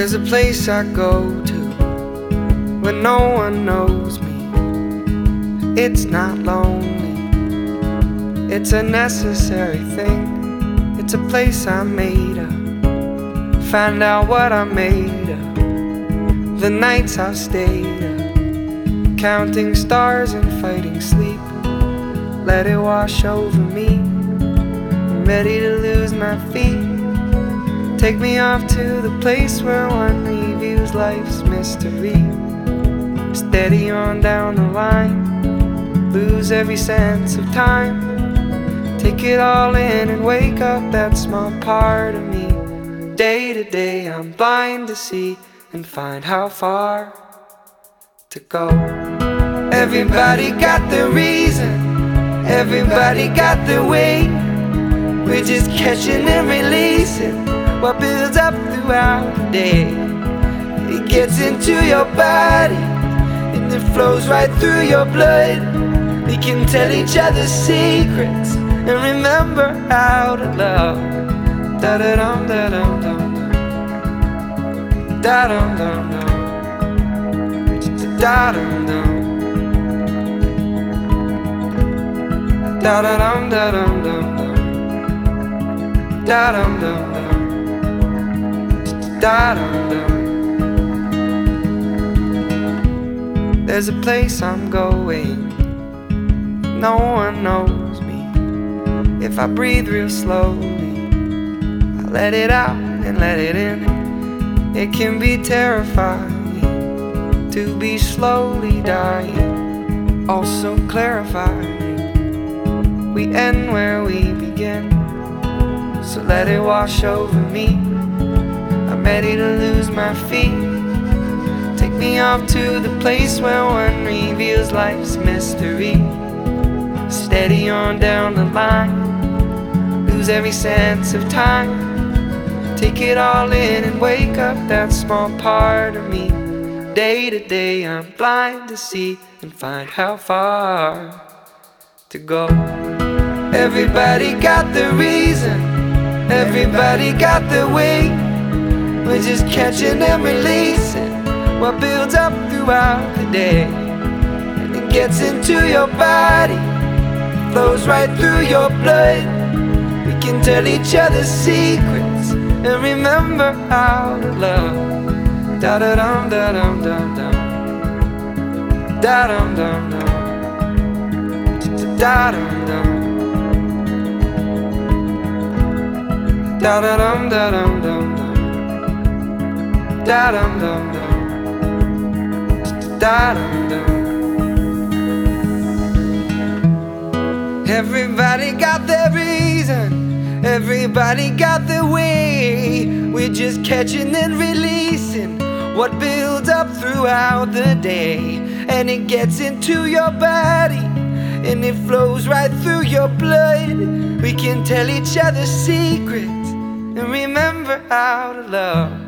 There's a place I go to when no one knows me. It's not lonely, it's a necessary thing. It's a place I made up, find out what I'm made of. The nights I've stayed up, counting stars and fighting sleep. Let it wash over me, I'm ready to lose my feet. Take me off to the place where one reviews life's mystery. Steady on down the line, lose every sense of time. Take it all in and wake up that small part of me. Day to day I'm blind to see and find how far to go. Everybody got the reason, everybody got the way. We're just catching and releasing what builds up throughout the day. It gets into your body and it flows right through your blood. We can tell each other secrets and remember how to love. Da-da-dum, da-dum, dum, dum. Da-dum, dum, dum. Da-dum, dum. Da-da-dum, da-dum, dum, dum. Da-dum, dum, dum. Da-dum-dum. There's a place I'm going, no one knows me. If I breathe real slowly, I let it out and let it in. It can be terrifying to be slowly dying, also clarifying. We end where we begin, so let it wash over me. I'm ready to lose my feet. Take me off to the place where one reveals life's mystery. Steady on down the line, lose every sense of time. Take it all in and wake up that small part of me. Day to day I'm blind to see and find how far to go. Everybody got the reason, everybody got the way. We're just catching and releasing what builds up throughout the day. And it gets into your body, flows right through your blood. We can tell each other secrets and remember how to love. Da-da-dum, da-dum, dum, dum. Da-dum, dum, dum. Da-dum, dum. Da-da-dum, da-dum, dum, dum. Da-dum-dum-dum, da-dum-dum. Everybody got their reason, everybody got their way. We're just catching and releasing what builds up throughout the day. And it gets into your body and it flows right through your blood. We can tell each other secrets and remember how to love.